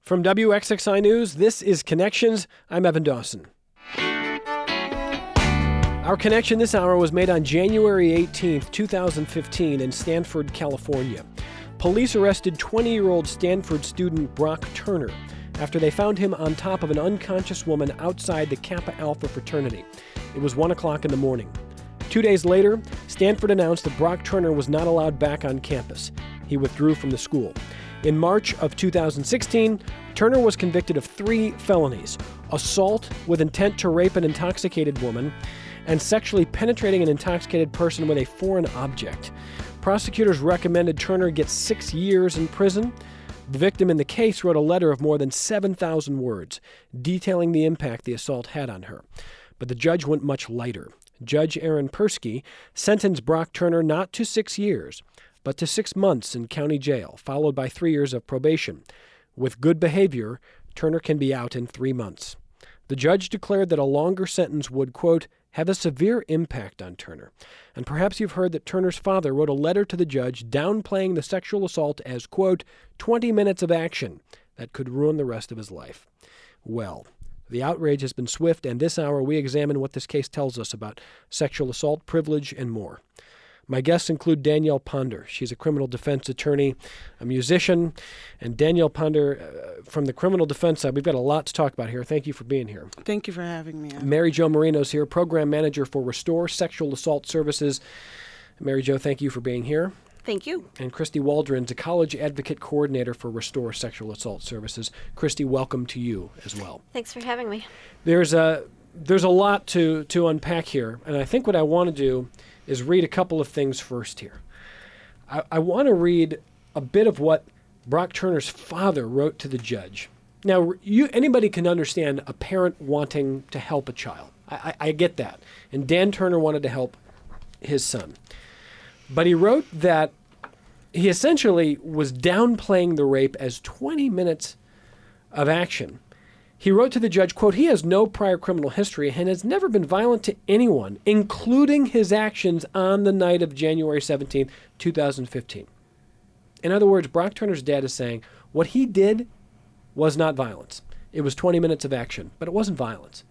From WXXI News, this is Connections. I'm Evan Dawson. Our connection this hour was made on January 18th, 2015 in Stanford, California. Police arrested 20-year-old Stanford student Brock Turner after they found him on top of an unconscious woman outside the Kappa Alpha fraternity. It was 1 o'clock in the morning. 2 days later, Stanford announced that Brock Turner was not allowed back on campus. He withdrew from the school. In March of 2016, Turner was convicted of 3 felonies: assault with intent to rape an intoxicated woman, and sexually penetrating an intoxicated person with a foreign object. Prosecutors recommended Turner get 6 years in prison. The victim in the case wrote a letter of more than 7,000 words, detailing the impact the assault had on her. But the judge went much lighter. Judge Aaron Persky sentenced Brock Turner not to 6 years, but to 6 months in county jail, followed by 3 years of probation. With good behavior, Turner can be out in 3 months. The judge declared that a longer sentence would, quote, have a severe impact on Turner. And perhaps you've heard that Turner's father wrote a letter to the judge downplaying the sexual assault as, quote, 20 minutes of action that could ruin the rest of his life. Well, the outrage has been swift, and this hour we examine what this case tells us about sexual assault, privilege, and more. My guests include Danielle Ponder. She's a criminal defense attorney, a musician, and Danielle Ponder from the criminal defense side. We've got a lot to talk about here. Thank you for being here. Thank you for having me. Mary Jo Marino's here, program manager for Restore Sexual Assault Services. Mary Jo, thank you for being here. Thank you. And Christy Waldron's a college advocate coordinator for Restore Sexual Assault Services. Christy, welcome to you as well. Thanks for having me. There's a lot to unpack here, and I think what I want to do is read a couple of things first here. I want to read a bit of what Brock Turner's father wrote to the judge. Now, anybody can understand a parent wanting to help a child. I get that. And Dan Turner wanted to help his son. But he wrote that he essentially was downplaying the rape as 20 minutes of action. He wrote to the judge, quote, he has no prior criminal history and has never been violent to anyone, including his actions on the night of January 17, 2015. In other words, Brock Turner's dad is saying what he did was not violence. It was 20 minutes of action, but it wasn't violence.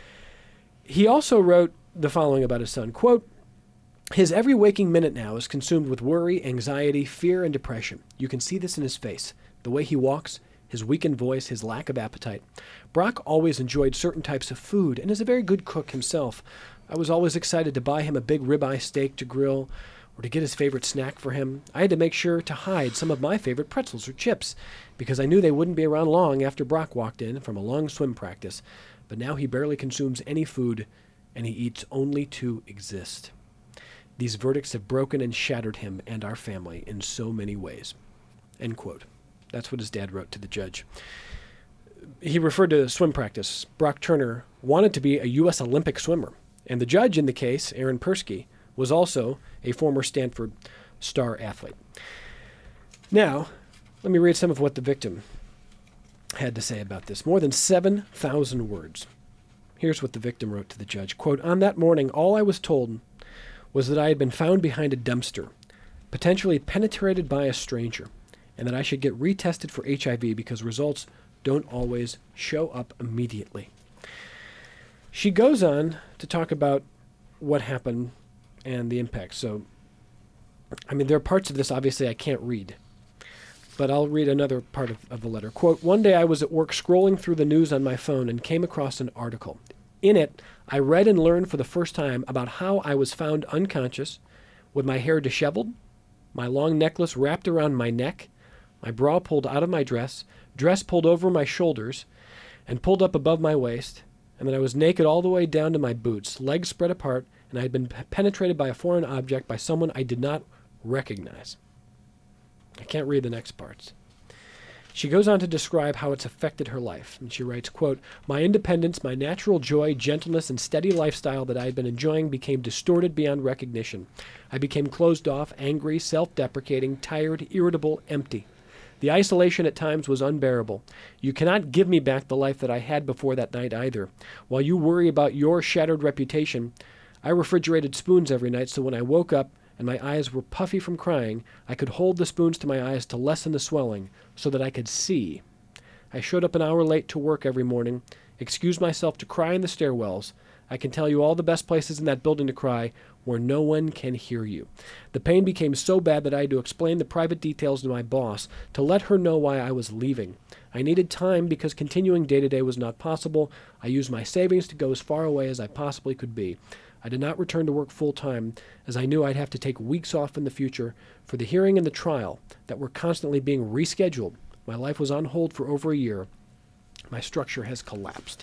He also wrote the following about his son, quote, his every waking minute now is consumed with worry, anxiety, fear, and depression. You can see this in his face, the way he walks, his weakened voice, his lack of appetite. Brock always enjoyed certain types of food and is a very good cook himself. I was always excited to buy him a big ribeye steak to grill or to get his favorite snack for him. I had to make sure to hide some of my favorite pretzels or chips because I knew they wouldn't be around long after Brock walked in from a long swim practice. But now he barely consumes any food and he eats only to exist. These verdicts have broken and shattered him and our family in so many ways. End quote. That's what his dad wrote to the judge. He referred to swim practice. Brock Turner wanted to be a U.S. Olympic swimmer, and the judge in the case, Aaron Persky, was also a former Stanford star athlete. Now, let me read some of what the victim had to say about this. More than 7,000 words. Here's what the victim wrote to the judge. Quote, on that morning, all I was told was that I had been found behind a dumpster, potentially penetrated by a stranger, and that I should get retested for HIV because results don't always show up immediately. She goes on to talk about what happened and the impact. So, I mean, there are parts of this, obviously, I can't read, but I'll read another part of the letter. Quote, one day I was at work scrolling through the news on my phone and came across an article. In it, I read and learned for the first time about how I was found unconscious with my hair disheveled, my long necklace wrapped around my neck, my bra pulled out of my dress pulled over my shoulders and pulled up above my waist, and that I was naked all the way down to my boots, legs spread apart, and I had been penetrated by a foreign object by someone I did not recognize. I can't read the next parts. She goes on to describe how it's affected her life, and she writes, quote, my independence, my natural joy, gentleness, and steady lifestyle that I had been enjoying became distorted beyond recognition. I became closed off, angry, self-deprecating, tired, irritable, empty. The isolation at times was unbearable. You cannot give me back the life that I had before that night either. While you worry about your shattered reputation, I refrigerated spoons every night so when I woke up and my eyes were puffy from crying, I could hold the spoons to my eyes to lessen the swelling so that I could see. I showed up an hour late to work every morning, excused myself to cry in the stairwells. I can tell you all the best places in that building to cry where no one can hear you. The pain became so bad that I had to explain the private details to my boss to let her know why I was leaving. I needed time because continuing day-to-day was not possible. I used my savings to go as far away as I possibly could be. I did not return to work full-time, as I knew I'd have to take weeks off in the future for the hearing and the trial that were constantly being rescheduled. My life was on hold for over a year. My structure has collapsed.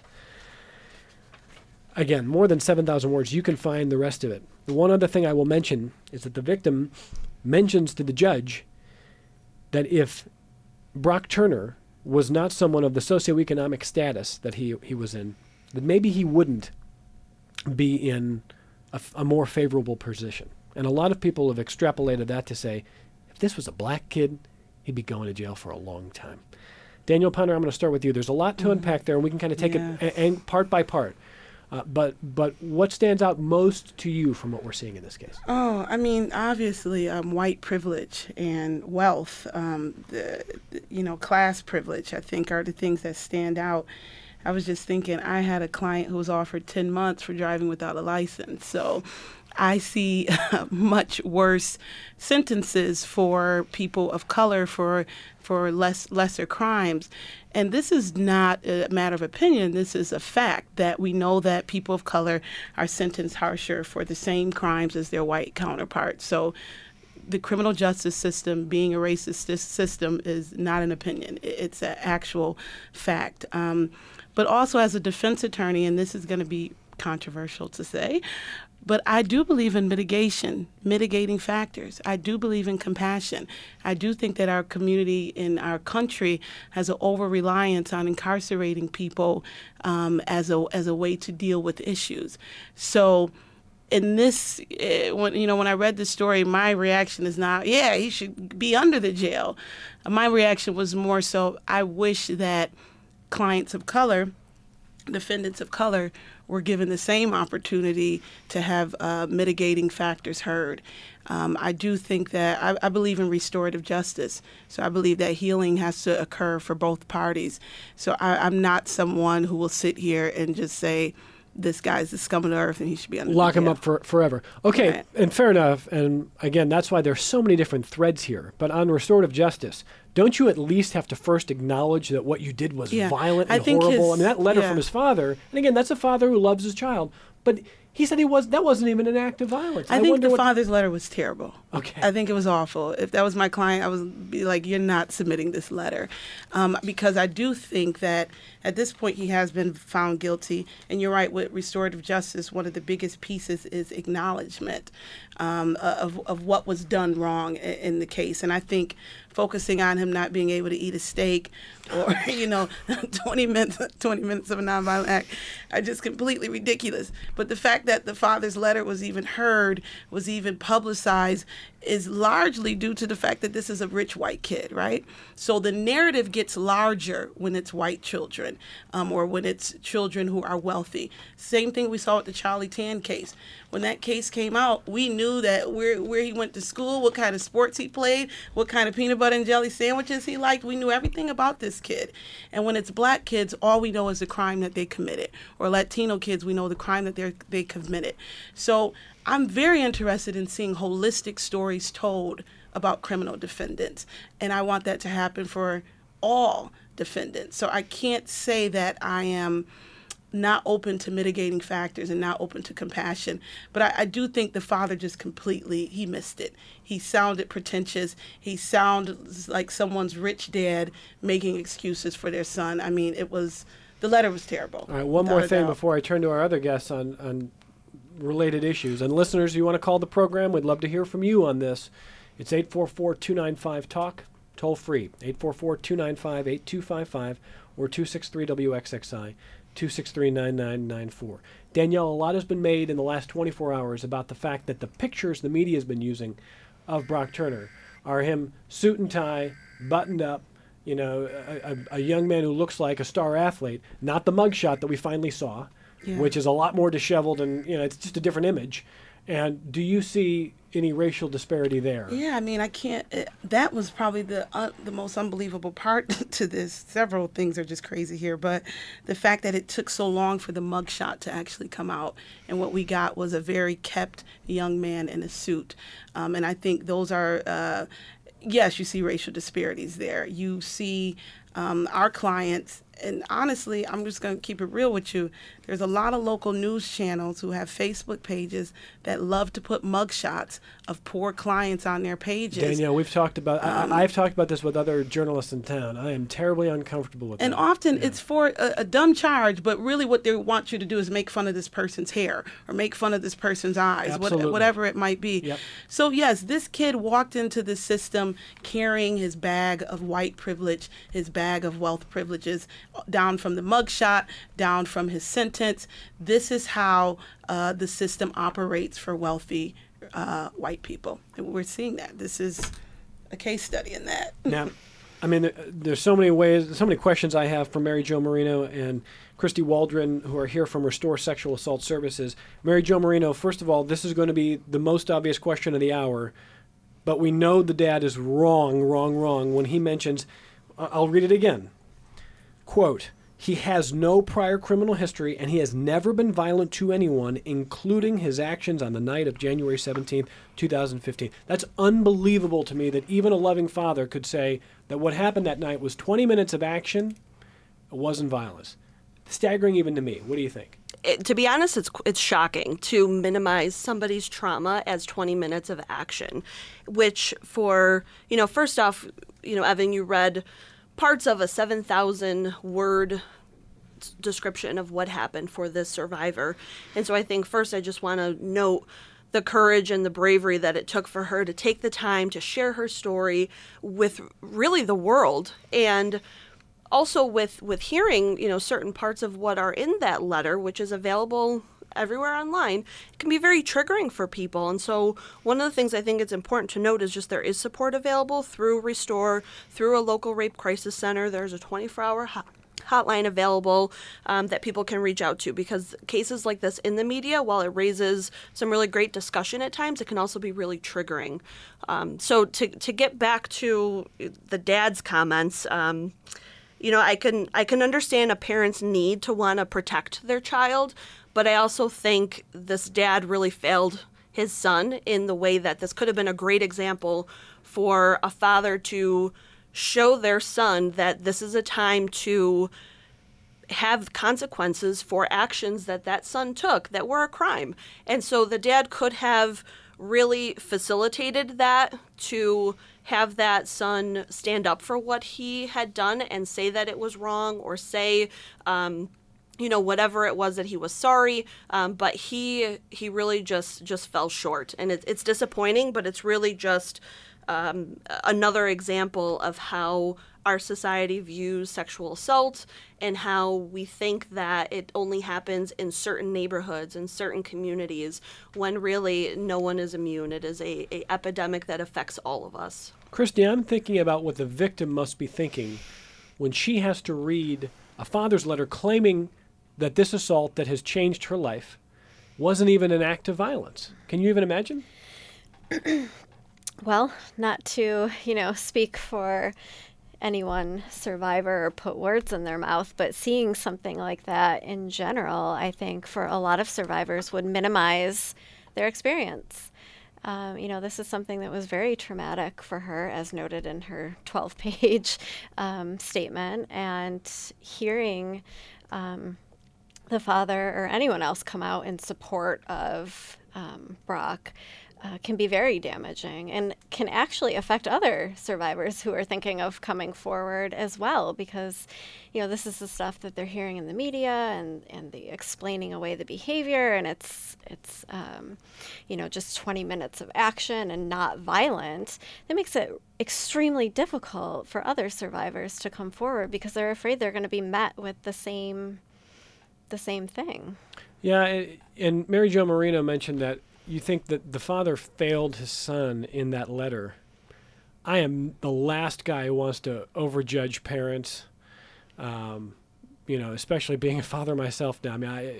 Again, more than 7,000 words. You can find the rest of it. The one other thing I will mention is that the victim mentions to the judge that if Brock Turner was not someone of the socioeconomic status that he was in, that maybe he wouldn't be in a more favorable position. And a lot of people have extrapolated that to say, if this was a black kid, he'd be going to jail for a long time. Danielle Ponder, I'm going to start with you. There's a lot to unpack there, and we can kind of take it part by part. But what stands out most to you from what we're seeing in this case? Oh, I mean, obviously, white privilege and wealth, class privilege, I think, are the things that stand out. I was just thinking, I had a client who was offered 10 months for driving without a license. So I see much worse sentences for people of color for lesser crimes. And this is not a matter of opinion. This is a fact that we know that people of color are sentenced harsher for the same crimes as their white counterparts. So the criminal justice system being a racist system is not an opinion. It's an actual fact. But also as a defense attorney, and this is going to be controversial to say, but I do believe in mitigating factors. I do believe in compassion. I do think that our community in our country has an over-reliance on incarcerating people as a way to deal with issues. So in this, when I read the story, my reaction is not, yeah, he should be under the jail. My reaction was more so, I wish that clients of color, defendants of color, were given the same opportunity to have mitigating factors heard. I do think that I believe in restorative justice. So I believe that healing has to occur for both parties. So I'm not someone who will sit here and just say, this guy's the scum of the earth and he should be under lock the jail. him up forever. Okay, Right. And fair enough. And again, that's why there's so many different threads here. But on restorative justice, don't you at least have to first acknowledge that what you did was violent and horrible? I mean, that letter from his father, and again, that's a father who loves his child, but he said that wasn't even an act of violence. I think the father's letter was terrible. Okay. I think it was awful. If that was my client, I would be like, you're not submitting this letter. Because I do think that at this point he has been found guilty. And you're right, with restorative justice, one of the biggest pieces is acknowledgement of what was done wrong in the case. And I think focusing on him not being able to eat a steak or, 20 minutes of a nonviolent act are just completely ridiculous. But the fact that the father's letter was even heard, was even publicized, is largely due to the fact that this is a rich white kid, right? So the narrative gets larger when it's white children or when it's children who are wealthy. Same thing we saw with the Charlie Tan case. When that case came out, we knew that where he went to school, what kind of sports he played, what kind of peanut butter and jelly sandwiches he liked. We knew everything about this kid. And when it's black kids, all we know is the crime that they committed. Or Latino kids, we know the crime that they committed. So I'm very interested in seeing holistic stories told about criminal defendants. And I want that to happen for all defendants. So I can't say that I am not open to mitigating factors and not open to compassion. But I do think the father just completely, he missed it. He sounded pretentious. He sounded like someone's rich dad making excuses for their son. I mean, the letter was terrible. All right, one more thing before I turn to our other guests on related issues. And listeners, you want to call the program, we'd love to hear from you on this. It's 844-295-TALK, toll free, 844-295-8255 or 263-WXXI, 263-9994. Danielle, a lot has been made in the last 24 hours about the fact that the pictures the media has been using of Brock Turner are him suit and tie, buttoned up, a young man who looks like a star athlete, not the mugshot that we finally saw, which is a lot more disheveled and, it's just a different image. And do you see any racial disparity there? Yeah, I mean, I can't. That was probably the most unbelievable part to this. Several things are just crazy here, but the fact that it took so long for the mugshot to actually come out, and what we got was a very kept young man in a suit, and I think those are. Yes, you see racial disparities there. You see our clients, and honestly, I'm just going to keep it real with you. There's a lot of local news channels who have Facebook pages that love to put mugshots of poor clients on their pages. Danielle, we've talked about, I've talked about this with other journalists in town. I am terribly uncomfortable with that. And often it's for a dumb charge, but really what they want you to do is make fun of this person's hair or make fun of this person's eyes, whatever it might be. Yep. So yes, this kid walked into the system carrying his bag of white privilege, his bag of wealth privileges, down from the mugshot, down from his sentence. This is how the system operates for wealthy white people. And we're seeing that. This is a case study in that. Now, I mean, there's so many ways, so many questions I have for Mary Jo Marino and Christy Waldron, who are here from Restore Sexual Assault Services. Mary Jo Marino, first of all, this is going to be the most obvious question of the hour, but we know the dad is wrong when he mentions, I'll read it again, quote, "He has no prior criminal history, and he has never been violent to anyone, including his actions on the night of January 17th, 2015. That's unbelievable to me that even a loving father could say that what happened that night was 20 minutes of action. It wasn't violence. Staggering even to me. What do you think? To be honest, it's shocking to minimize somebody's trauma as 20 minutes of action, which first off, Evan, you read parts of a 7,000-word description of what happened for this survivor. And so I think first I just want to note the courage and the bravery that it took for her to take the time to share her story with really the world. And also with hearing, certain parts of what are in that letter, which is available everywhere online, it can be very triggering for people. And so one of the things I think it's important to note is just there is support available through Restore, through a local rape crisis center. There's a 24-hour hotline available that people can reach out to, because cases like this in the media, while it raises some really great discussion at times, it can also be really triggering. So to get back to the dad's comments, I can understand a parent's need to want to protect their child, but I also think this dad really failed his son in the way that this could have been a great example for a father to show their son that this is a time to have consequences for actions that son took that were a crime. And so the dad could have really facilitated that to have that son stand up for what he had done and say that it was wrong, or say, whatever it was that he was sorry. But he really just fell short. And it's disappointing, but it's really just another example of how our society views sexual assault and how we think that it only happens in certain neighborhoods and certain communities, when really no one is immune. It is a epidemic that affects all of us. Christy, I'm thinking about what the victim must be thinking when she has to read a father's letter claiming that this assault that has changed her life wasn't even an act of violence. Can you even imagine? Well, not to, speak for anyone survivor or put words in their mouth, but seeing something like that in general, I think for a lot of survivors would minimize their experience. This is something that was very traumatic for her, as noted in her 12-page statement, and hearing the father or anyone else come out in support of Brock can be very damaging and can actually affect other survivors who are thinking of coming forward as well, because this is the stuff that they're hearing in the media and the explaining away the behavior, and it's just 20 minutes of action and not violent. That makes it extremely difficult for other survivors to come forward because they're afraid they're going to be met with the same thing. Yeah, and Mary Jo Marino mentioned that you think that the father failed his son in that letter. I am the last guy who wants to overjudge parents, especially being a father myself now. I mean,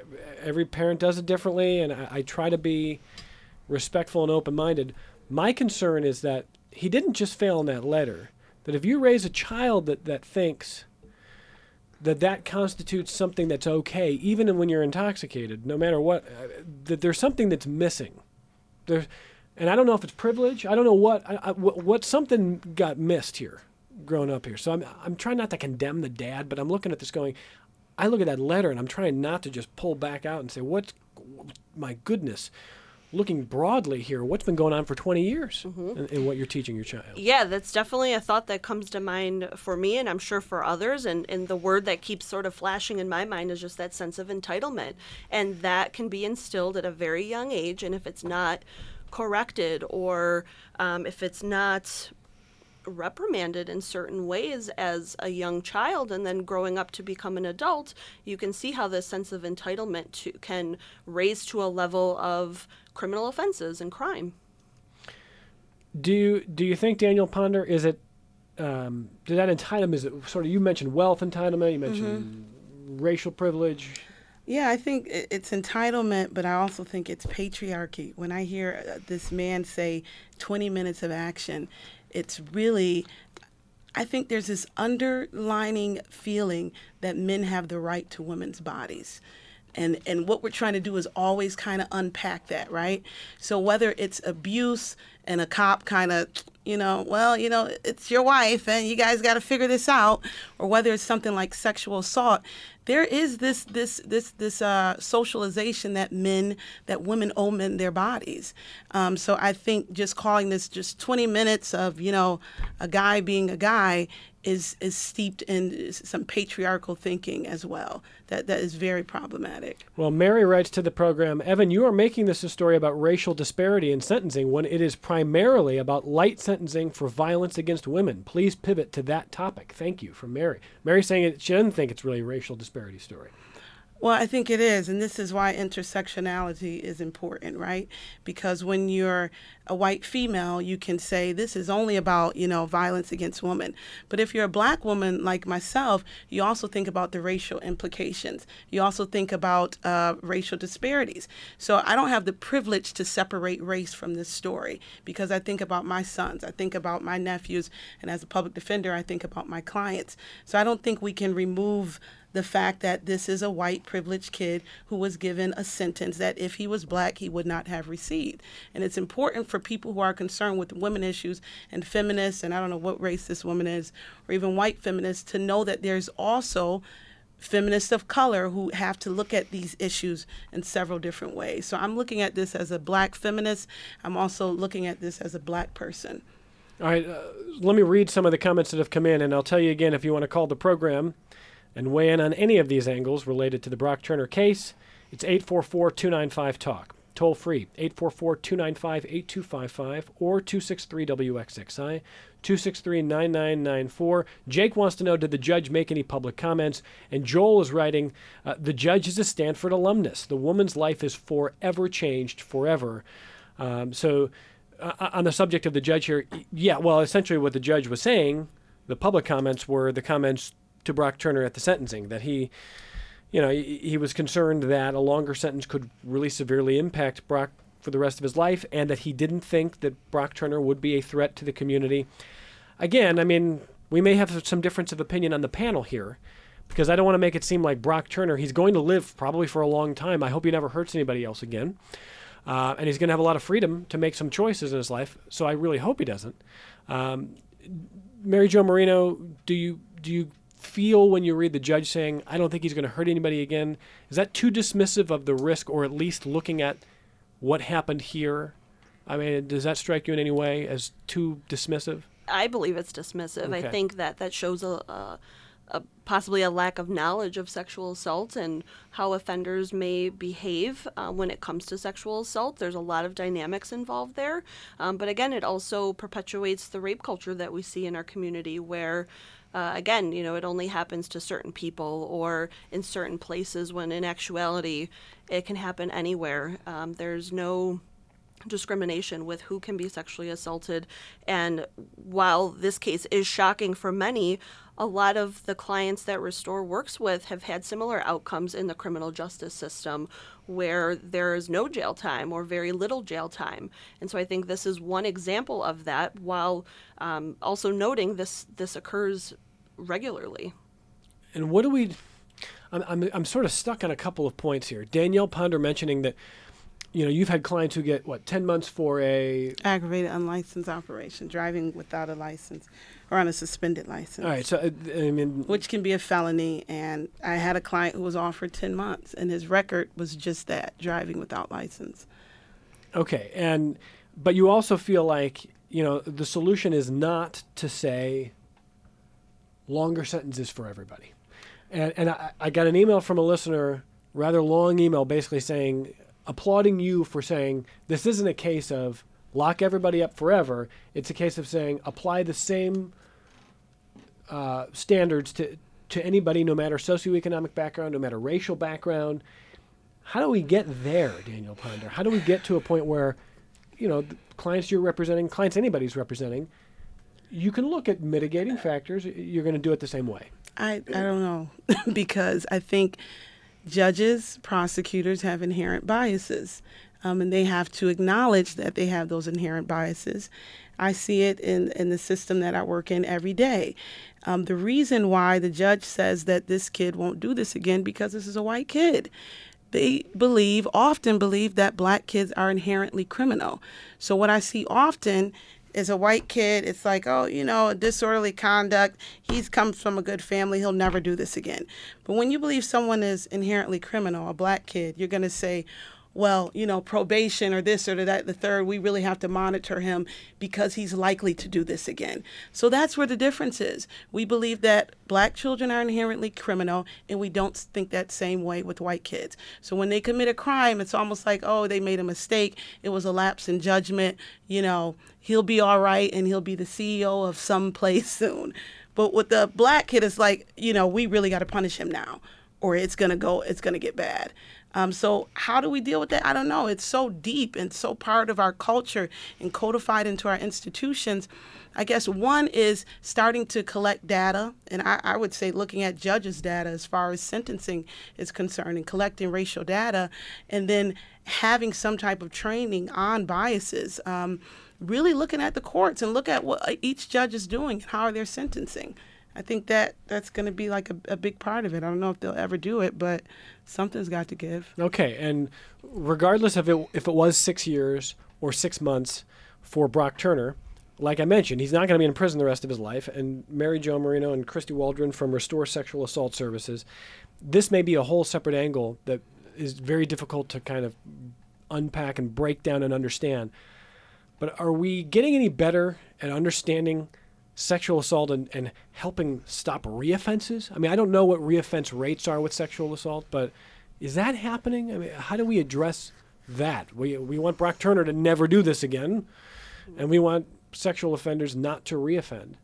every parent does it differently, and I try to be respectful and open-minded. My concern is that he didn't just fail in that letter, that if you raise a child that thinks that constitutes something that's okay, even when you're intoxicated, no matter what, that there's something that's missing. And I don't know if it's privilege. I don't know what something got missed here, growing up here. So I'm trying not to condemn the dad, but I'm looking at this going, I look at that letter and I'm trying not to just pull back out and say, my goodness, looking broadly here, what's been going on for 20 years in what you're teaching your child? Yeah, that's definitely a thought that comes to mind for me, and I'm sure for others. And the word that keeps sort of flashing in my mind is just that sense of entitlement. And that can be instilled at a very young age. And if it's not corrected, or if it's not reprimanded in certain ways as a young child and then growing up to become an adult, you can see how this sense of entitlement can raise to a level of criminal offenses and crime. Do you think, Daniel Ponder, is it did that entitlement, is it sort of, you mentioned wealth entitlement, you mentioned racial privilege? Yeah, I think it's entitlement, but I also think it's patriarchy. When I hear this man say 20 minutes of action, it's really, I think there's this underlining feeling that men have the right to women's bodies. And what we're trying to do is always kind of unpack that, right? So whether it's abuse and a cop kind of, it's your wife and you guys got to figure this out, or whether it's something like sexual assault, there is this socialization that women owe men their bodies. So I think just calling this just 20 minutes of, a guy being a guy is steeped in some patriarchal thinking as well. That is very problematic. Well, Mary writes to the program, Evan, you are making this a story about racial disparity in sentencing when it is primarily about light sentencing for violence against women. Please pivot to that topic. Thank you, from Mary. Mary's saying she doesn't think it's really a racial disparity story. Well, I think it is, and this is why intersectionality is important, right? Because when you're a white female, you can say this is only about, violence against women. But if you're a black woman like myself, you also think about the racial implications. You also think about racial disparities. So I don't have the privilege to separate race from this story, because I think about my sons, I think about my nephews, and as a public defender, I think about my clients. So I don't think we can remove the fact that this is a white privileged kid who was given a sentence that if he was black, he would not have received. And it's important for people who are concerned with women issues and feminists, and I don't know what race this woman is, or even white feminists, to know that there's also feminists of color who have to look at these issues in several different ways. So I'm looking at this as a black feminist. I'm also looking at this as a black person. All right, let me read some of the comments that have come in, and I'll tell you again, if you want to call the program and weigh in on any of these angles related to the Brock Turner case, it's 844-295-TALK. Toll free, 844-295-8255 or 263-WXXI, 263-9994. Jake wants to know, did the judge make any public comments? And Joel is writing, the judge is a Stanford alumnus. The woman's life is forever changed, forever. On the subject of the judge here, yeah, well, essentially what the judge was saying, the public comments were the comments to Brock Turner at the sentencing, that he was concerned that a longer sentence could really severely impact Brock for the rest of his life, and that he didn't think that Brock Turner would be a threat to the community. Again, I mean, we may have some difference of opinion on the panel here, because I don't want to make it seem like Brock Turner, he's going to live probably for a long time. I hope he never hurts anybody else again. And he's going to have a lot of freedom to make some choices in his life, so I really hope he doesn't. Mary Jo Marino, do you feel when you read the judge saying, I don't think he's going to hurt anybody again, is that too dismissive of the risk, or at least looking at what happened here? I mean, does that strike you in any way as too dismissive? I believe it's dismissive. Okay. I think that shows possibly a lack of knowledge of sexual assault and how offenders may behave when it comes to sexual assault. There's a lot of dynamics involved there. But again, it also perpetuates the rape culture that we see in our community where again, it only happens to certain people or in certain places, when in actuality, it can happen anywhere. There's no discrimination with who can be sexually assaulted. And while this case is shocking for many, a lot of the clients that Restore works with have had similar outcomes in the criminal justice system where there is no jail time or very little jail time. And so I think this is one example of that, while also noting this occurs regularly. And what do we? I'm sort of stuck on a couple of points here. Danielle Ponder mentioning that, you've had clients who get 10 months for a aggravated unlicensed operation, driving without a license or on a suspended license. All right, so which can be a felony. And I had a client who was offered 10 months, and his record was just that, driving without license. Okay, but you also feel like the solution is not to say longer sentences for everybody. And I got an email from a listener, rather long email, basically saying, applauding you for saying this isn't a case of lock everybody up forever. It's a case of saying apply the same standards to anybody, no matter socioeconomic background, no matter racial background. How do we get there, Danielle Ponder? How do we get to a point where, the clients you're representing, clients anybody's representing, you can look at mitigating factors. You're going to do it the same way. I don't know, because I think judges, prosecutors have inherent biases, and they have to acknowledge that they have those inherent biases. I see it in the system that I work in every day. The reason why the judge says that this kid won't do this again because this is a white kid. They often believe that black kids are inherently criminal. So what I see often is a white kid, it's like, disorderly conduct. He comes from a good family. He'll never do this again. But when you believe someone is inherently criminal, a black kid, you're going to say, well, probation or this or that, the third, we really have to monitor him because he's likely to do this again. So that's where the difference is. We believe that black children are inherently criminal, and we don't think that same way with white kids. So when they commit a crime, it's almost like, they made a mistake. It was a lapse in judgment. He'll be all right, and he'll be the CEO of some place soon. But with the black kid, it's like, we really got to punish him now, or it's going to get bad. So how do we deal with that? I don't know. It's so deep and so part of our culture and codified into our institutions. I guess one is starting to collect data, and I would say looking at judges' data as far as sentencing is concerned and collecting racial data, and then having some type of training on biases, really looking at the courts and look at what each judge is doing and how they're sentencing. I think that's going to be like a big part of it. I don't know if they'll ever do it, but something's got to give. Okay, and regardless of if it was 6 years or 6 months for Brock Turner, like I mentioned, he's not going to be in prison the rest of his life. And Mary Jo Marino and Christy Waldron from Restore Sexual Assault Services, this may be a whole separate angle that is very difficult to kind of unpack and break down and understand. But are we getting any better at understanding sexual assault and helping stop reoffenses? I mean, I don't know what reoffense rates are with sexual assault, but is that happening? I mean, how do we address that? We want Brock Turner to never do this again, and we want sexual offenders not to reoffend.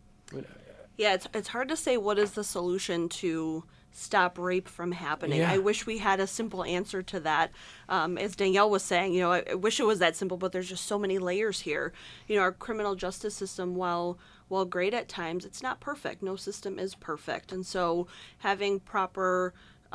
Yeah, it's hard to say what is the solution to stop rape from happening. Yeah. I wish we had a simple answer to that. As Danielle was saying, I wish it was that simple, but there's just so many layers here. Our criminal justice system, while great at times, it's not perfect. No system is perfect. And so having proper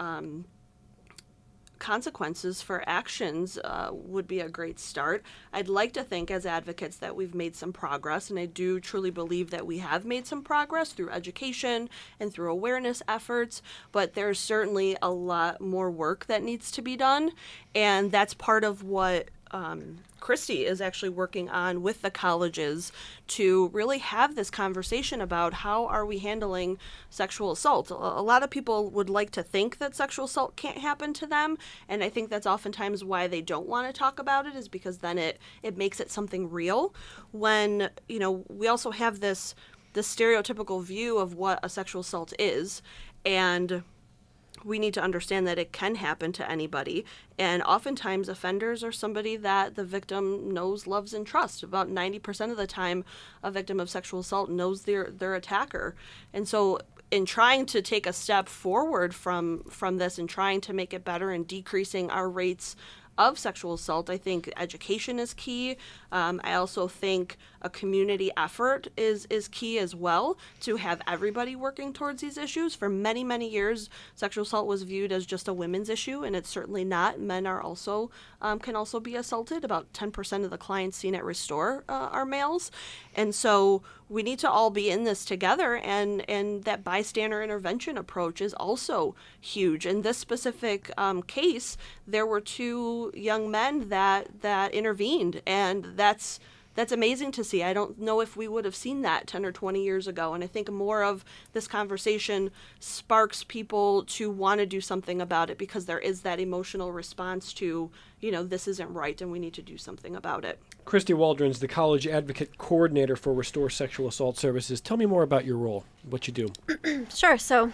consequences for actions would be a great start. I'd like to think as advocates that we've made some progress, and I do truly believe that we have made some progress through education and through awareness efforts, but there's certainly a lot more work that needs to be done, and that's part of what Christy is actually working on with the colleges to really have this conversation about how are we handling sexual assault. A lot of people would like to think that sexual assault can't happen to them, and I think that's oftentimes why they don't want to talk about it, is because then it makes it something real. When, we also have this stereotypical view of what a sexual assault is, and we need to understand that it can happen to anybody. And oftentimes offenders are somebody that the victim knows, loves, and trusts. About 90% of the time, a victim of sexual assault knows their attacker. And so in trying to take a step forward from this and trying to make it better and decreasing our rates of sexual assault, I think education is key. I also think a community effort is key as well, to have everybody working towards these issues. For many, many years, sexual assault was viewed as just a women's issue, and it's certainly not. Men are also can also be assaulted. About 10% of the clients seen at Restore are males. And so we need to all be in this together, and that bystander intervention approach is also huge. In this specific case, there were 2 young men that intervened, and that's amazing to see. I don't know if we would have seen that 10 or 20 years ago. And I think more of this conversation sparks people to want to do something about it, because there is that emotional response to, this isn't right and we need to do something about it. Christy Waldron's the College Advocate Coordinator for Restore Sexual Assault Services. Tell me more about your role, what you do. Sure. So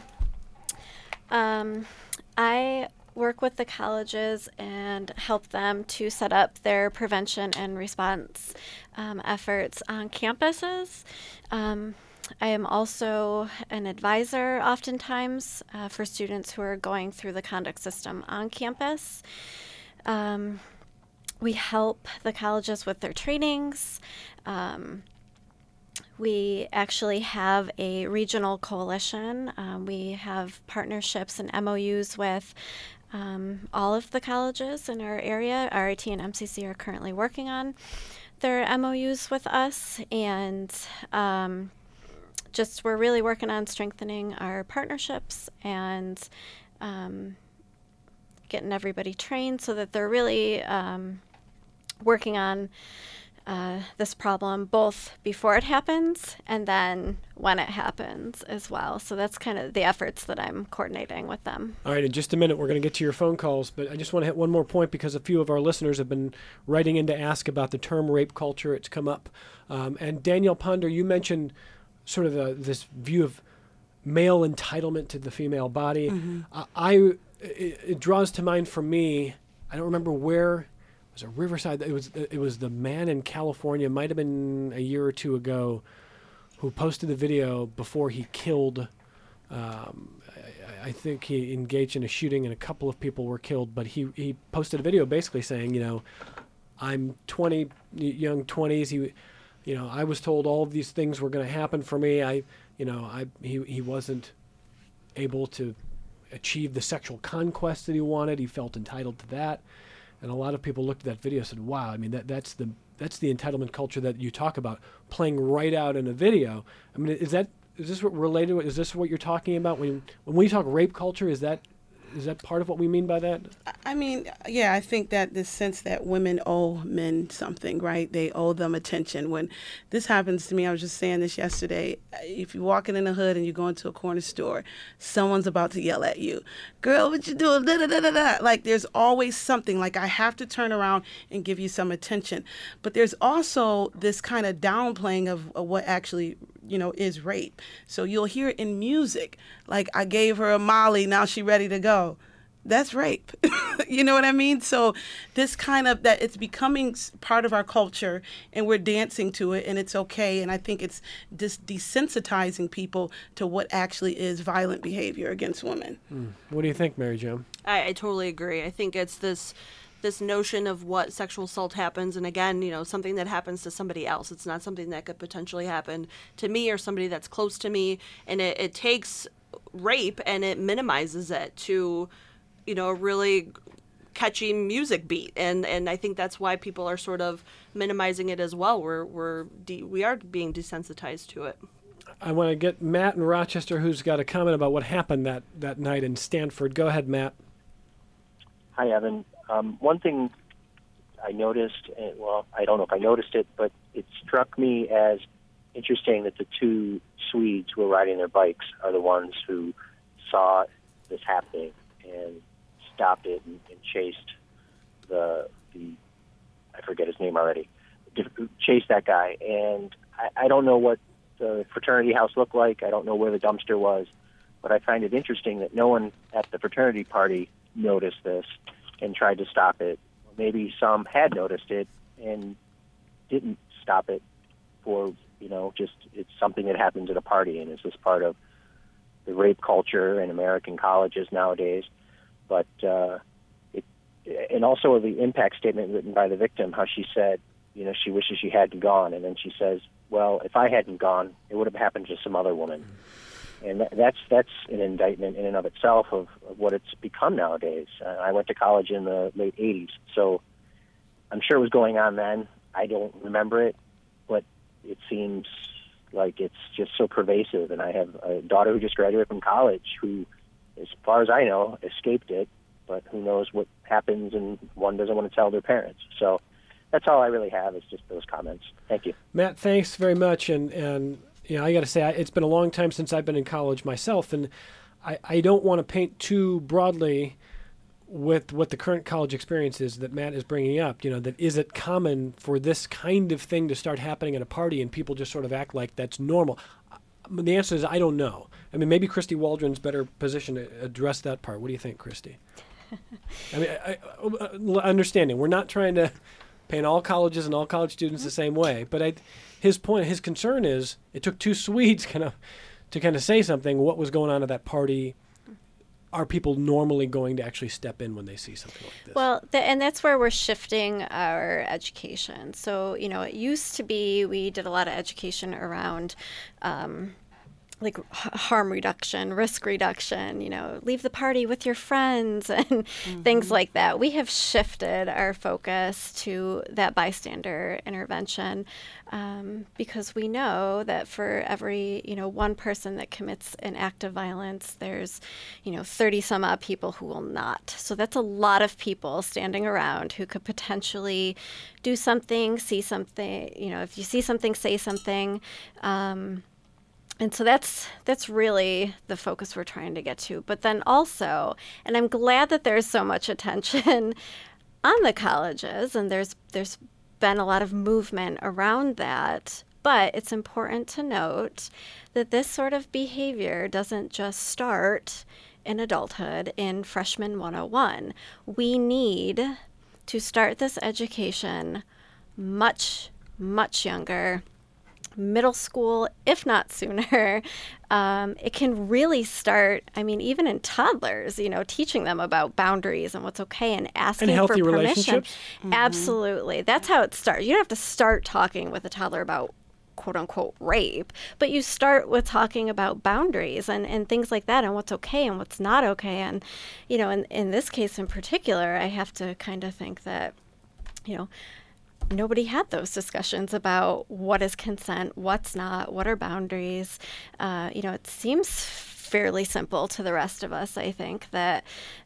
I work with the colleges and help them to set up their prevention and response efforts on campuses. I am also an advisor oftentimes for students who are going through the conduct system on campus. We help the colleges with their trainings. We actually have a regional coalition. We have partnerships and MOUs with all of the colleges in our area. RIT and MCC are currently working on their MOUs with us, and we're really working on strengthening our partnerships and getting everybody trained so that they're really working on this problem both before it happens and then when it happens as well. So that's kind of the efforts that I'm coordinating with them. All right, in just a minute, we're going to get to your phone calls, but I just want to hit one more point, because a few of our listeners have been writing in to ask about the term rape culture. It's come up. And Danielle Ponder, you mentioned sort of this view of male entitlement to the female body. Mm-hmm. It draws to mind for me, I don't remember where. It was a Riverside. It was the man in California, might have been a year or 2 ago, who posted the video before he killed. I think he engaged in a shooting and a couple of people were killed. But he posted a video basically saying, I'm 20, young 20s. I was told all of these things were going to happen for me. He wasn't able to achieve the sexual conquest that he wanted. He felt entitled to that. And a lot of people looked at that video and said, wow, I mean, that's the entitlement culture that you talk about, playing right out in a video. I mean, is this what related? Is this what you're talking about when we talk rape culture? Is that part of what we mean by that? I mean, yeah, I think that this sense that women owe men something, right? They owe them attention. When this happens to me, I was just saying this yesterday, if you're walking in the hood and you go into a corner store, someone's about to yell at you, girl, what you doing? Da, da, da, da, da. Like, there's always something. Like, I have to turn around and give you some attention. But there's also this kind of downplaying of what actually is rape. So you'll hear it in music, like, I gave her a Molly, now she ready to go. That's rape. You know what I mean? So this kind of, that it's becoming part of our culture and we're dancing to it and it's okay. And I think it's just desensitizing people to what actually is violent behavior against women. What do you think, Mary Jo? I totally agree. I think it's this notion of what sexual assault happens, and again, something that happens to somebody else. It's not something that could potentially happen to me or somebody that's close to me, and it takes rape and it minimizes it to, a really catchy music beat, and I think that's why people are sort of minimizing it as well. We are being desensitized to it. I want to get Matt in Rochester, who's got a comment about what happened that night in Stanford. Go ahead, Matt. Hi, Evan. One thing I noticed, I don't know if I noticed it, but it struck me as interesting that the 2 Swedes who were riding their bikes are the ones who saw this happening and stopped it and chased the I forget his name already, chased that guy. And I don't know what the fraternity house looked like. I don't know where the dumpster was, but I find it interesting that no one at the fraternity party noticed this and tried to stop it. Maybe some had noticed it and didn't stop it for, just it's something that happens at a party, and it's just part of the rape culture in American colleges nowadays. But it and also the impact statement written by the victim, how she said, she wishes she hadn't gone. And then she says, well, if I hadn't gone, it would have happened to some other woman. And that's an indictment in and of itself of what it's become nowadays. I went to college in the late 80s, so I'm sure it was going on then. I don't remember it, but it seems like it's just so pervasive. And I have a daughter who just graduated from college who, as far as I know, escaped it, but who knows what happens, and one doesn't want to tell their parents. So that's all I really have, is just those comments. Thank you. Matt, thanks very much. And I got to say, it's been a long time since I've been in college myself, and I don't want to paint too broadly with what the current college experience is that Matt is bringing up. That is it common for this kind of thing to start happening at a party and people just sort of act like that's normal? The answer is I don't know. I mean, maybe Christy Waldron's better positioned to address that part. What do you think, Christy? I mean, understanding, we're not trying to paint all colleges and all college students the same way, but his concern is it took two Swedes to say something. What was going on at that party? Are people normally going to actually step in when they see something like this? Well, and that's where we're shifting our education. So, it used to be we did a lot of education around like harm reduction, risk reduction, leave the party with your friends and things like that. We have shifted our focus to that bystander intervention because we know that for every, one person that commits an act of violence, there's, 30 some odd people who will not. So that's a lot of people standing around who could potentially do something, see something, if you see something, say something. And so that's really the focus we're trying to get to. But then also, and I'm glad that there's so much attention on the colleges, and there's been a lot of movement around that. But it's important to note that this sort of behavior doesn't just start in adulthood in Freshman 101. We need to start this education much, much younger. Middle school, if not sooner. It can really start, even in toddlers, teaching them about boundaries and what's okay and asking and healthy for permission. Relationships? Absolutely. That's how it starts. You don't have to start talking with a toddler about quote unquote rape, but you start with talking about boundaries and things like that and what's okay and what's not okay. And, in this case in particular, I have to kind of think that, nobody had those discussions about what is consent, what's not, what are boundaries. It seems fairly simple to the rest of us, I think, that,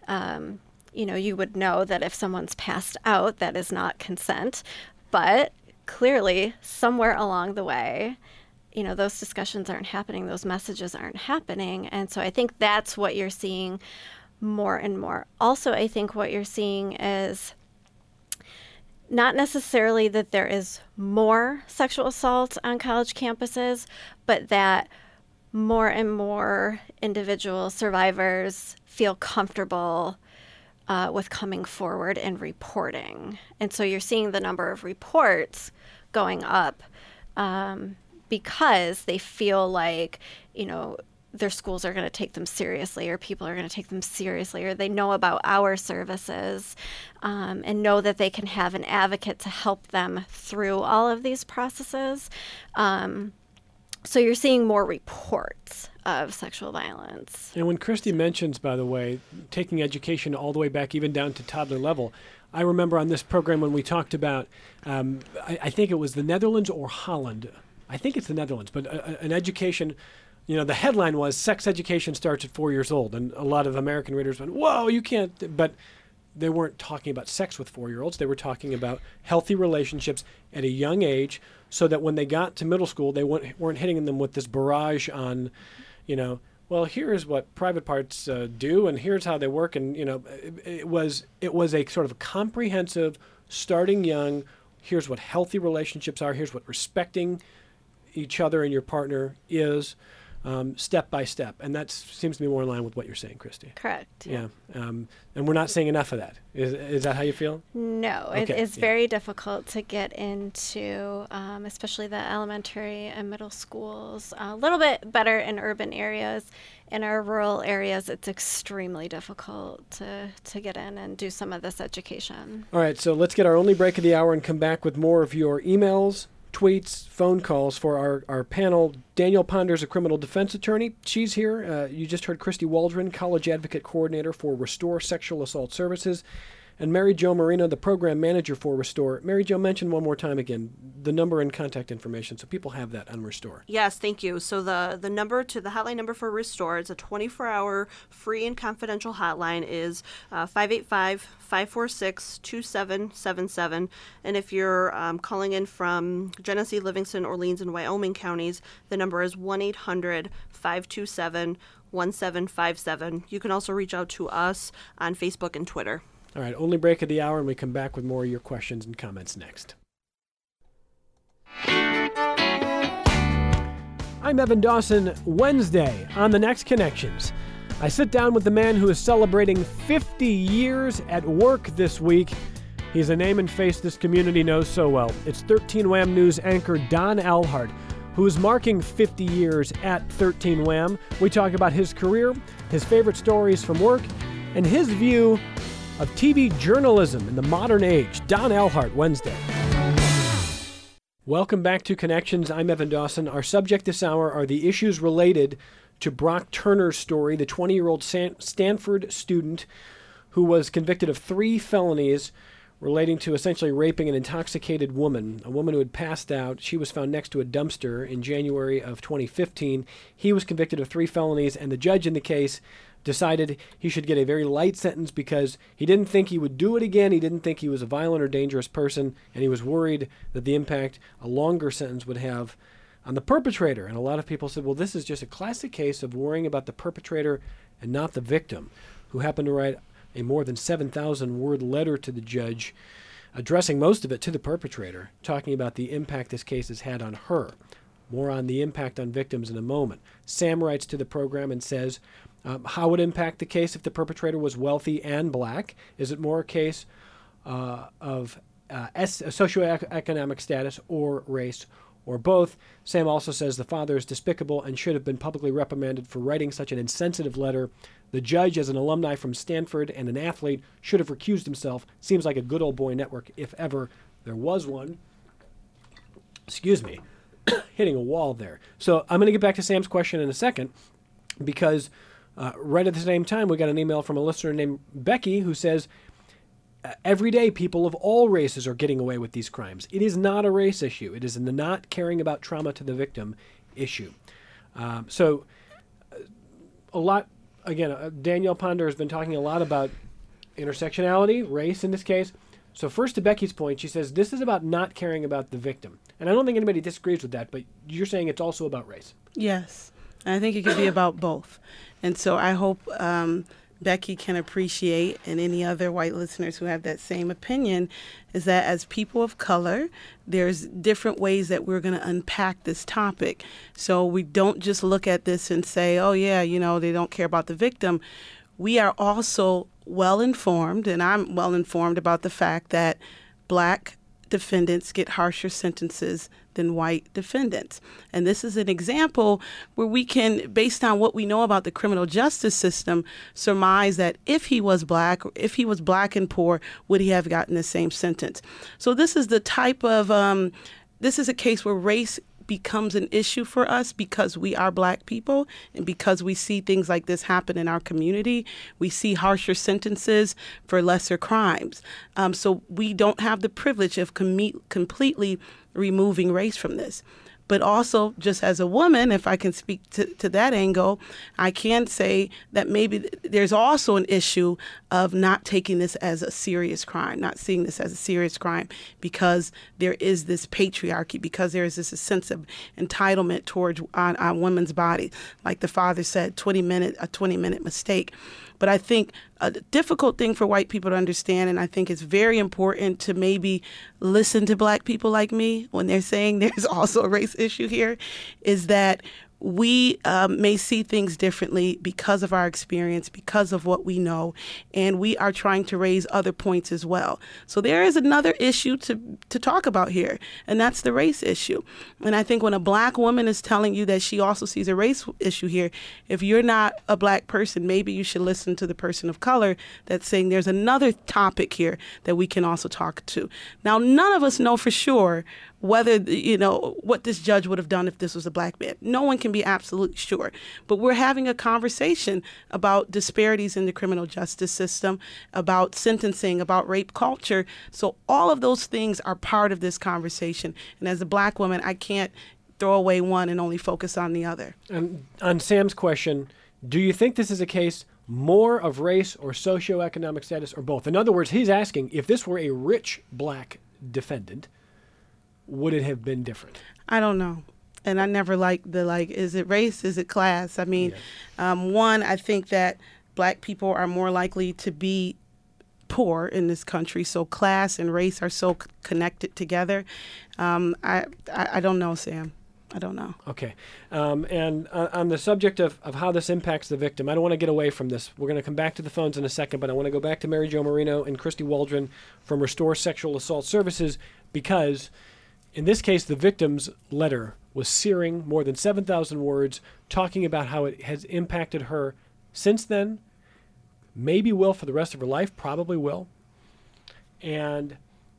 you would know that if someone's passed out, that is not consent. But clearly, somewhere along the way, those discussions aren't happening, those messages aren't happening. And so I think that's what you're seeing more and more. Also, I think what you're seeing is not necessarily that there is more sexual assault on college campuses, but that more and more individual survivors feel comfortable with coming forward and reporting. And so you're seeing the number of reports going up because they feel like, their schools are going to take them seriously, or people are going to take them seriously, or they know about our services and know that they can have an advocate to help them through all of these processes. So you're seeing more reports of sexual violence. And when Christy mentions, by the way, taking education all the way back even down to toddler level, I remember on this program when we talked about, I think it was the Netherlands or Holland. I think it's the Netherlands, but an education. The headline was sex education starts at 4 years old. And a lot of American readers went, whoa, you can't. But they weren't talking about sex with 4-year-olds. They were talking about healthy relationships at a young age so that when they got to middle school, they weren't hitting them with this barrage on, well, here's what private parts do and here's how they work. And, it was a sort of a comprehensive, starting young, here's what healthy relationships are, here's what respecting each other and your partner is. step by step. And that seems to be more in line with what you're saying, Christy. Correct. Yeah. And we're not seeing enough of that. Is that how you feel? No, Okay, it's yeah. very difficult to get into, especially the elementary and middle schools. A little bit better in urban areas. In our rural areas, it's extremely difficult to get in and do some of this education. All right, so let's get our only break of the hour and come back with more of your emails, tweets, phone calls for our panel. Danielle Ponders, a criminal defense attorney. She's here. You just heard Christy Waldron, college advocate coordinator for Restore Sexual Assault Services. And Mary Jo Marino, the program manager for Restore. Mary Jo, mention one more time again the number and contact information so people have that on Restore. Yes, thank you. So the hotline number for Restore, it's a 24-hour free and confidential hotline, is 585-546-2777. And if you're calling in from Genesee, Livingston, Orleans, and Wyoming counties, the number is 1-800-527-1757. You can also reach out to us on Facebook and Twitter. All right, only break of the hour, and we come back with more of your questions and comments next. I'm Evan Dawson. Wednesday on The Next Connections, I sit down with the man who is celebrating 50 years at work this week. He's a name and face this community knows so well. It's 13 Wham News anchor Don Alhart, who is marking 50 years at 13 Wham. We talk about his career, his favorite stories from work, and his view of TV journalism in the modern age. Don Alhart, Wednesday. Welcome back to Connections. I'm Evan Dawson. Our subject this hour are the issues related to Brock Turner's story, the 20-year-old Stanford student who was convicted of 3 felonies relating to essentially raping an intoxicated woman, a woman who had passed out. She was found next to a dumpster in January of 2015. He was convicted of 3 felonies, and the judge in the case decided he should get a very light sentence because he didn't think he would do it again. He didn't think he was a violent or dangerous person, and he was worried that the impact a longer sentence would have on the perpetrator. And a lot of people said, well, this is just a classic case of worrying about the perpetrator and not the victim, who happened to write a more than 7,000-word letter to the judge, addressing most of it to the perpetrator, talking about the impact this case has had on her. More on the impact on victims in a moment. Sam writes to the program and says, how would it impact the case if the perpetrator was wealthy and black? Is it more a case of socioeconomic status or race or both? Sam also says the father is despicable and should have been publicly reprimanded for writing such an insensitive letter. The judge, as an alumni from Stanford and an athlete, should have recused himself. Seems like a good old boy network if ever there was one. Excuse me. Hitting a wall there. So I'm going to get back to Sam's question in a second because right at the same time, we got an email from a listener named Becky who says, every day people of all races are getting away with these crimes. It is not a race issue. It is a not caring about trauma to the victim issue. So a lot, again, Danielle Ponder has been talking a lot about intersectionality, race in this case. So first to Becky's point, she says this is about not caring about the victim. And I don't think anybody disagrees with that, but you're saying it's also about race. Yes. I think it could be about both. And so I hope Becky can appreciate, and any other white listeners who have that same opinion, is that as people of color, there's different ways that we're going to unpack this topic. So we don't just look at this and say, oh, yeah, you know, they don't care about the victim. We are also well-informed, and I'm well-informed about the fact that black defendants get harsher sentences than white defendants. And this is an example where we can, based on what we know about the criminal justice system, surmise that if he was black, or if he was black and poor, would he have gotten the same sentence? So this is the type of, this is a case where race becomes an issue for us because we are black people and because we see things like this happen in our community. We see harsher sentences for lesser crimes. So we don't have the privilege of completely removing race from this. But also, just as a woman, if I can speak to that angle, I can say that maybe there's also an issue of not taking this as a serious crime, not seeing this as a serious crime, because there is this patriarchy, because there is this sense of entitlement towards on women's body. Like the father said, a 20-minute mistake. But I think a difficult thing for white people to understand, and I think it's very important to maybe listen to black people like me when they're saying there's also a race issue here, is that we may see things differently because of our experience, because of what we know, and we are trying to raise other points as well. So there is another issue to talk about here, and that's the race issue. And I think when a black woman is telling you that she also sees a race issue here, if you're not a black person, maybe you should listen to the person of color that's saying there's another topic here that we can also talk to. Now, none of us know for sure whether, what this judge would have done if this was a black man. No one can be absolutely sure. But we're having a conversation about disparities in the criminal justice system, about sentencing, about rape culture. So all of those things are part of this conversation. And as a black woman, I can't throw away one and only focus on the other. And on Sam's question, do you think this is a case more of race or socioeconomic status or both? In other words, he's asking if this were a rich black defendant, would it have been different? I don't know. And I never liked is it race? Is it class? I mean, one, I think that black people are more likely to be poor in this country. So class and race are so connected together. I don't know, Sam. I don't know. Okay. And on the subject of how this impacts the victim, I don't want to get away from this. We're going to come back to the phones in a second, but I want to go back to Mary Jo Marino and Christy Waldron from Restore Sexual Assault Services, because in this case, the victim's letter was searing, more than 7,000 words, talking about how it has impacted her since then, maybe will for the rest of her life, probably will. And,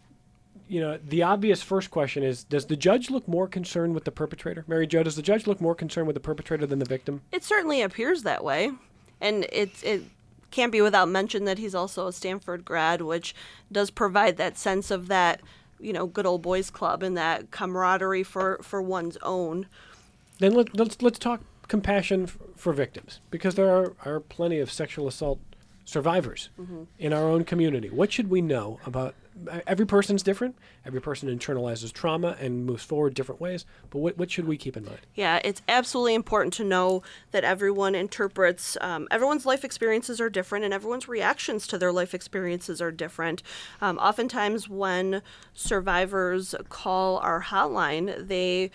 the obvious first question is, does the judge look more concerned with the perpetrator? Mary Jo, does the judge look more concerned with the perpetrator than the victim? It certainly appears that way. And it can't be without mention that he's also a Stanford grad, which does provide that sense of that, good old boys club and that camaraderie for one's own. Then let's talk compassion for victims, because there are plenty of sexual assault survivors in our own community. What should we know about? Every person's different. Every person internalizes trauma and moves forward different ways. But what should we keep in mind? Yeah, it's absolutely important to know that everyone interprets, everyone's life experiences are different, and everyone's reactions to their life experiences are different. Oftentimes when survivors call our hotline, they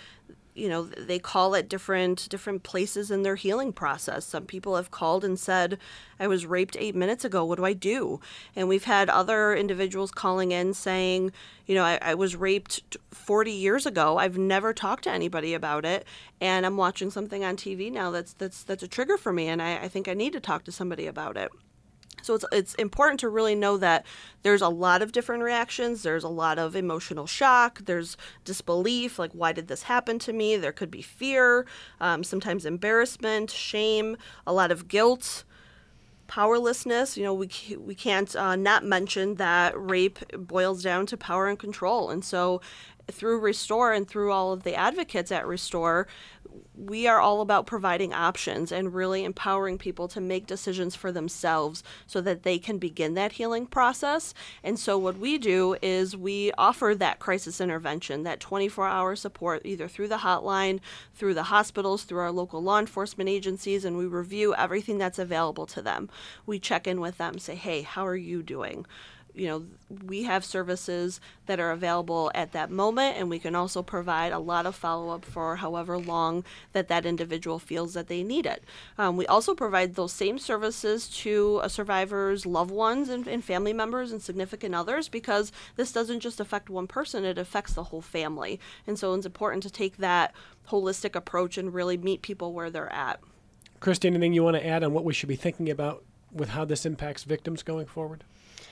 call at different places in their healing process. Some people have called and said, I was raped 8 minutes ago. What do I do? And we've had other individuals calling in saying, I was raped 40 years ago. I've never talked to anybody about it. And I'm watching something on TV now that's a trigger for me. And I think I need to talk to somebody about it. So it's important to really know that there's a lot of different reactions. There's a lot of emotional shock. There's disbelief, like, why did this happen to me? There could be fear, sometimes embarrassment, shame, a lot of guilt, powerlessness. We can't not mention that rape boils down to power and control. And so through Restore and through all of the advocates at Restore, we are all about providing options and really empowering people to make decisions for themselves so that they can begin that healing process. And so what we do is we offer that crisis intervention, that 24-hour support, either through the hotline, through the hospitals, through our local law enforcement agencies, and we review everything that's available to them. We check in with them, say, hey, how are you doing? We have services that are available at that moment, and we can also provide a lot of follow-up for however long that individual feels that they need it. We also provide those same services to a survivor's loved ones and family members and significant others, because this doesn't just affect one person, it affects the whole family. And so it's important to take that holistic approach and really meet people where they're at. Christy, anything you want to add on what we should be thinking about with how this impacts victims going forward?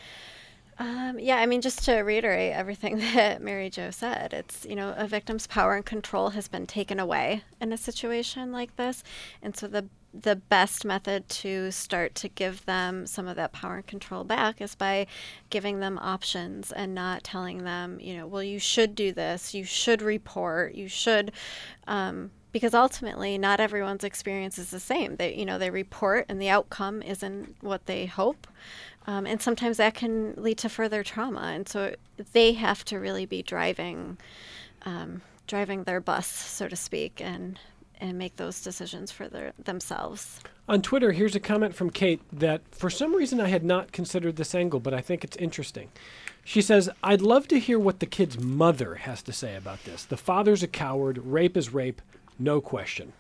Just to reiterate everything that Mary Jo said, it's, a victim's power and control has been taken away in a situation like this. And so the best method to start to give them some of that power and control back is by giving them options and not telling them, well, you should do this, you should report, you should, because ultimately not everyone's experience is the same. They report and the outcome isn't what they hope. And sometimes that can lead to further trauma. And so they have to really be driving their bus, so to speak, and make those decisions for themselves. On Twitter, here's a comment from Kate that for some reason I had not considered this angle, but I think it's interesting. She says, I'd love to hear what the kid's mother has to say about this. The father's a coward. Rape is rape. No question.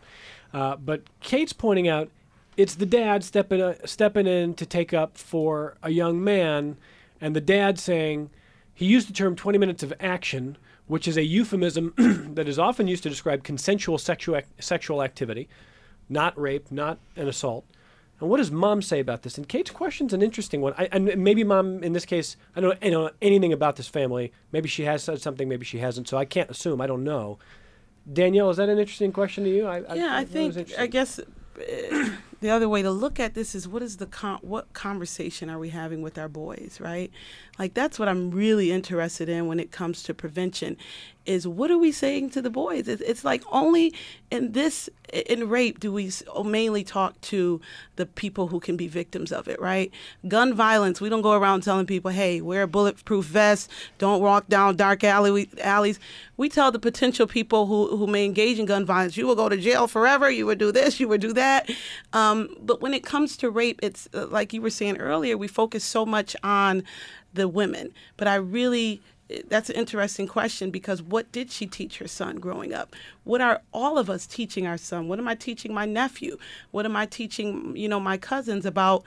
But Kate's pointing out it's the dad stepping in to take up for a young man, and the dad saying he used the term 20 minutes of action, which is a euphemism that is often used to describe consensual sexual activity, not rape, not an assault. And what does Mom say about this? And Kate's question's an interesting one. And maybe Mom, in this case, I don't know anything about this family. Maybe she has said something, maybe she hasn't. So I can't assume. I don't know. Danielle, is that an interesting question to you? I guess the other way to look at this is what conversation are we having with our boys, right? Like, that's what I'm really interested in when it comes to prevention, is what are we saying to the boys? It's like only in rape do we mainly talk to the people who can be victims of it, right? Gun violence, we don't go around telling people, hey, wear a bulletproof vest, don't walk down dark alleys. We tell the potential people who may engage in gun violence, you will go to jail forever, you would do this, you would do that. But when it comes to rape, it's like you were saying earlier, we focus so much on the women. But that's an interesting question, because what did she teach her son growing up? What are all of us teaching our son? What am I teaching my nephew? What am I teaching, my cousins about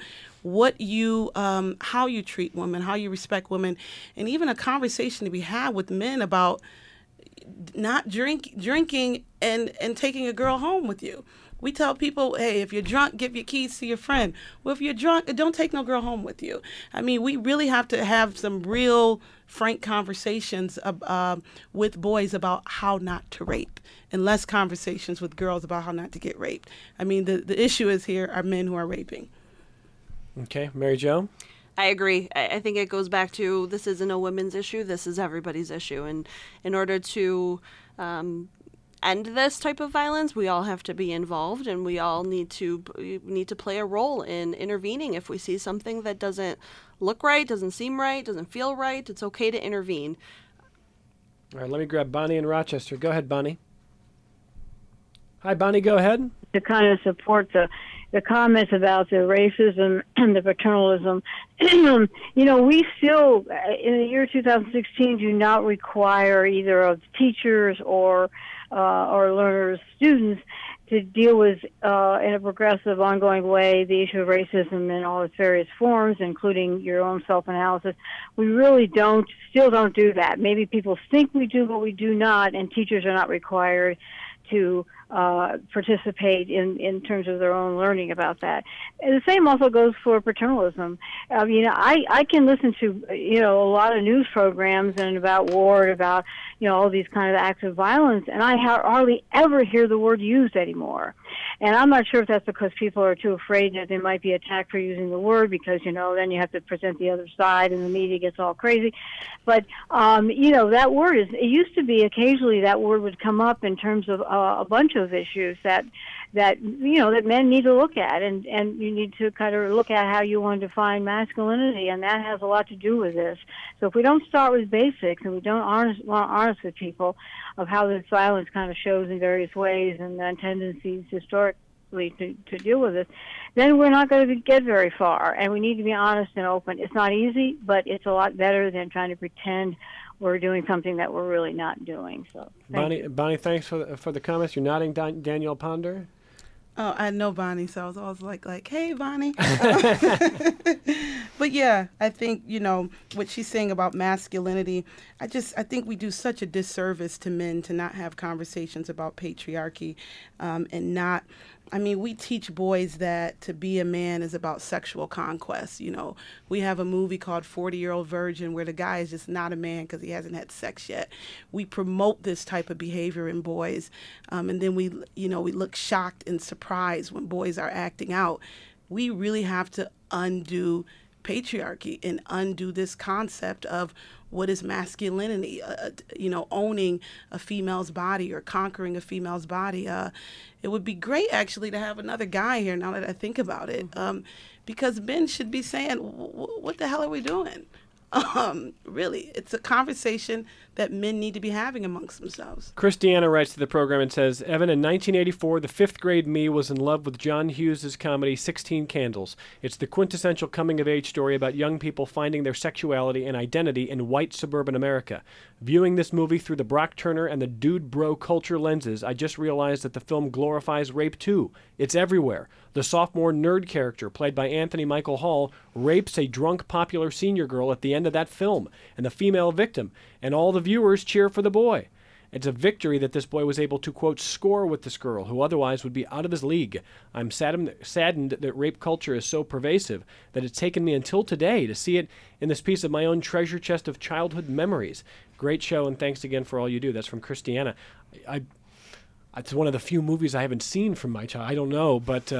how you treat women, how you respect women, and even a conversation to be had with men about not drinking and taking a girl home with you. We tell people, hey, if you're drunk, give your keys to your friend. Well, if you're drunk, don't take no girl home with you. I mean, we really have to have some real frank conversations with boys about how not to rape, and less conversations with girls about how not to get raped. I mean, the issue is here are men who are raping. Okay, Mary Jo? I agree. I think it goes back to, this isn't a women's issue, this is everybody's issue. And in order to end this type of violence, we all have to be involved, and we all need to play a role in intervening. If we see something that doesn't look right, doesn't seem right, doesn't feel right, it's okay to intervene. All right, let me grab Bonnie in Rochester. Go ahead, Bonnie. Hi, Bonnie, go ahead. To kind of support the comments about the racism and the paternalism, we still, in the year 2016, do not require either of teachers or learners, students, to deal with in a progressive, ongoing way the issue of racism in all its various forms, including your own self-analysis. We really still don't do that. Maybe people think we do, but we do not, and teachers are not required to participate in terms of their own learning about that. And the same also goes for paternalism. I can listen to a lot of news programs and about war and about all these kind of acts of violence, and I hardly ever hear the word used anymore. And I'm not sure if that's because people are too afraid that they might be attacked for using the word, because then you have to present the other side and the media gets all crazy. But that word it used to be occasionally that word would come up in terms of a bunch of issues that men need to look at, and you need to kind of look at how you want to define masculinity, and that has a lot to do with this. So if we don't start with basics, and we don't honest with people of how this violence kind of shows in various ways, and then tendencies historically to deal with it, then we're not going to get very far. And we need to be honest and open. It's not easy, but it's a lot better than trying to pretend we're doing something that we're really not doing. So, Bonnie, thanks for the comments. You're nodding, Danielle Ponder. Oh, I know Bonnie, so I was always like, hey, Bonnie. But yeah, I think, what she's saying about masculinity, I think we do such a disservice to men to not have conversations about patriarchy and not. We teach boys that to be a man is about sexual conquest. We have a movie called 40-Year-Old Virgin where the guy is just not a man because he hasn't had sex yet. We promote this type of behavior in boys, and then we look shocked and surprised when boys are acting out. We really have to undo patriarchy and undo this concept of what is masculinity, owning a female's body or conquering a female's body. It would be great, actually, to have another guy here now that I think about it, because men should be saying, what the hell are we doing? Really, it's a conversation that men need to be having amongst themselves. Christiana writes to the program and says, Evan, in 1984, the fifth grade me was in love with John Hughes' comedy 16 Candles. It's the quintessential coming-of-age story about young people finding their sexuality and identity in white suburban America. Viewing this movie through the Brock Turner and the dude bro culture lenses, I just realized that the film glorifies rape too. It's everywhere. The sophomore nerd character, played by Anthony Michael Hall, rapes a drunk popular senior girl at the end of that film, and the female victim, and all the viewers cheer for the boy. It's a victory that this boy was able to, quote, score with this girl, who otherwise would be out of his league. I'm saddened that rape culture is so pervasive that it's taken me until today to see it in this piece of my own treasure chest of childhood memories. Great show, and thanks again for all you do. That's from Christiana. It's one of the few movies I haven't seen from my child. I don't know, but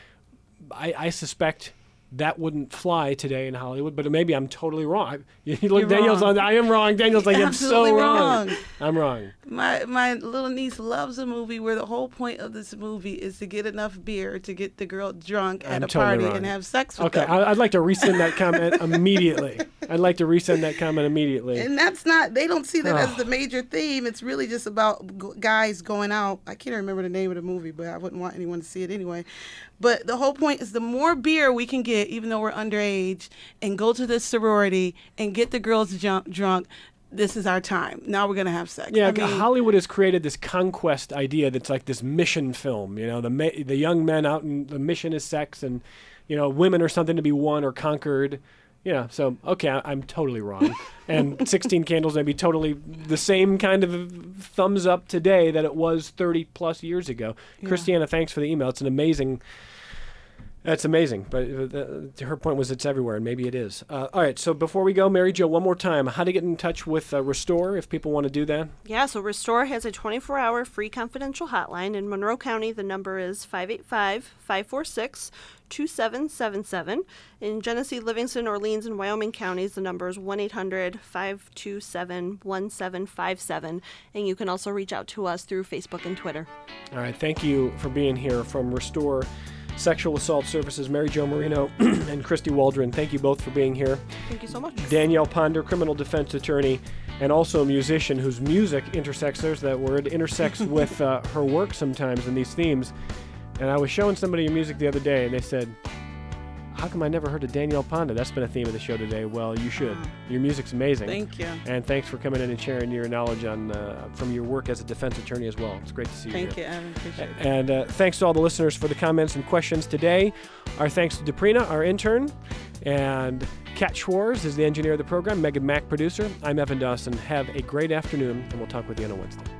I suspect that wouldn't fly today in Hollywood, but maybe I'm totally wrong. Daniel's wrong. I am wrong. Daniel's like, I'm so Absolutely wrong. wrong. I'm wrong. My little niece loves a movie where the whole point of this movie is to get enough beer to get the girl drunk at I'm a totally party wrong. and have sex with Okay, them. I'd like to rescind that comment immediately. I'd like to rescind that comment immediately. And that's not, they don't see that Oh. as the major theme. It's really just about guys going out. I can't remember the name of the movie, but I wouldn't want anyone to see it anyway. But the whole point is the more beer we can get, even though we're underage, and go to this sorority and get the girls drunk, this is our time. Now we're going to have sex. Yeah, I mean, Hollywood has created this conquest idea that's like this mission film. You know, the young men out and the mission is sex, and you know, women are something to be won or conquered. Yeah, so okay, I'm totally wrong. And 16 Candles may be totally the same kind of thumbs up today that it was 30 plus years ago. Yeah. Christiana, thanks for the email. It's an amazing. That's amazing, but her point was it's everywhere, and maybe it is. All right, so before we go, Mary Jo, one more time, how to get in touch with Restore if people want to do that? Yeah, so Restore has a 24-hour free confidential hotline. In Monroe County, the number is 585-546-2777. In Genesee, Livingston, Orleans, and Wyoming counties, the number is 1-800-527-1757. And you can also reach out to us through Facebook and Twitter. All right, thank you for being here from Restore Sexual Assault Services, Mary Jo Marino and Christy Waldron. Thank you both for being here. Thank you so much. Danielle Ponder, criminal defense attorney, and also a musician whose music intersects, there's that word, intersects with her work sometimes in these themes. And I was showing somebody your music the other day, and they said, how come I never heard of Danielle Ponder? That's been a theme of the show today. Well, you should. Your music's amazing. Thank you. And thanks for coming in and sharing your knowledge on from your work as a defense attorney as well. It's great to see you Thank here. you, Evan. Appreciate it. And thanks to all the listeners for the comments and questions today. Our thanks to Deprina, our intern. And Kat Schwarz is the engineer of the program. Megan Mack, producer. I'm Evan Dawson. Have a great afternoon, and we'll talk with you on a Wednesday.